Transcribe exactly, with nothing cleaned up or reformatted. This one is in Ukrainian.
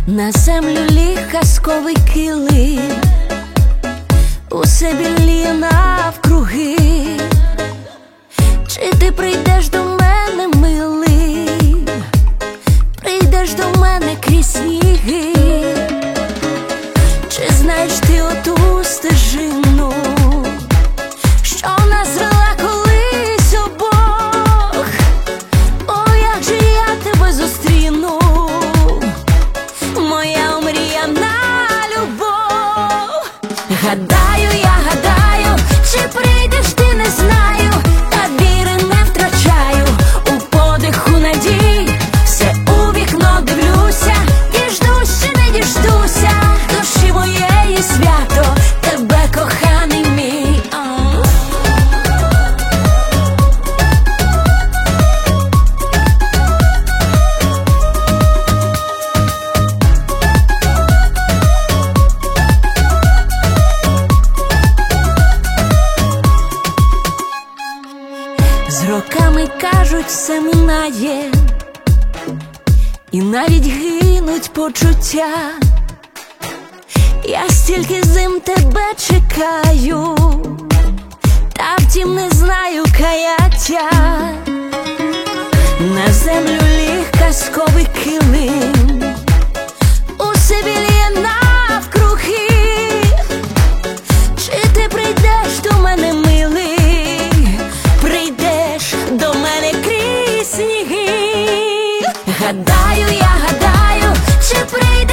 На землю ліг казковий килим, усе біліє навкруги. Чи ти прийдеш до мене, милий, прийдеш до мене крізь сніги? Чи знаєш ти оту стежину, що нас звела колись обох? О, як же я тебе зустріну, моя омріяна любов. Гадаю, я гадаю, чи прийдеш ти, не знаю, та віри не втрачаю, у подиху надій все у вікно дивлюся, діждусь чи не діждуся душі моєї свято, тебе, коханий мій. З роками, кажуть, все минає, і навіть гинуть почуття. Я стільки зим тебе чекаю, та втім не знаю каяття. На землю ліг казковий килим, усе біліє навкруги. Чи ти прийдеш до мене, милий, прийдеш до мене крізь сніги? Гадаю, я гадаю, чи прийдеш